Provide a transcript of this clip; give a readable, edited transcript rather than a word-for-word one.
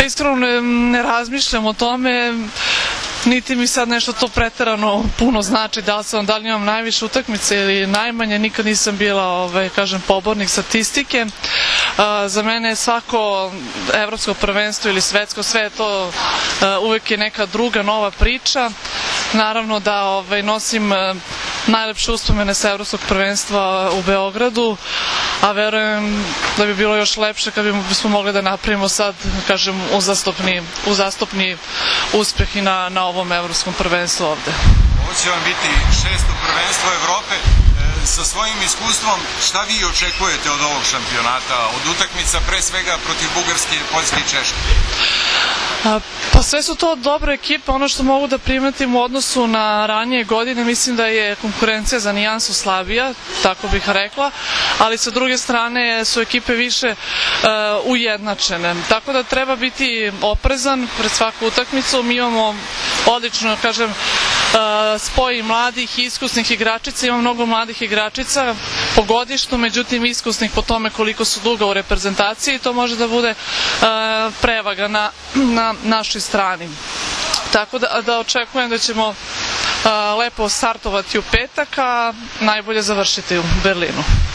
iskreno ne razmišljam o tome, niti mi sad nešto to preterano puno znači, da li imam najviše utakmice ili najmanje, nikad nisam bila, kažem, pobornik statistike. Za mene je svako evropsko prvenstvo ili svetsko, sve je to uvek je neka druga nova priča. Naravno da nosim najlepše uspomene sa evropskog prvenstva u Beogradu, a verujem da bi bilo još lepše kad bismo mogli da napravimo sad, kažem, uzastopni uspeh i na ovom evropskom prvenstvu ovde. Ovo će vam biti 6. prvenstvo Evrope. Sa svojim iskustvom, šta vi očekujete od ovog šampionata, od utakmica pre svega protiv Bugarske, Poljske i Češke? Pa sve su to dobre ekipe. Ono što mogu da primetim u odnosu na ranije godine, mislim da je konkurencija za nijansu slabija, tako bih rekla, ali sa druge strane su ekipe više ujednačene. Tako da treba biti oprezan pred svaku utakmicu. Mi imamo odlično, kažem, spoj mladih i iskusnih igračica. Ima mnogo mladih igračica po godištu, međutim iskusnih po tome koliko su dugo u reprezentaciji i to može da bude prevaga na našoj strani. Tako da očekujem da ćemo lepo startovati u petak, a najbolje završiti u Berlinu.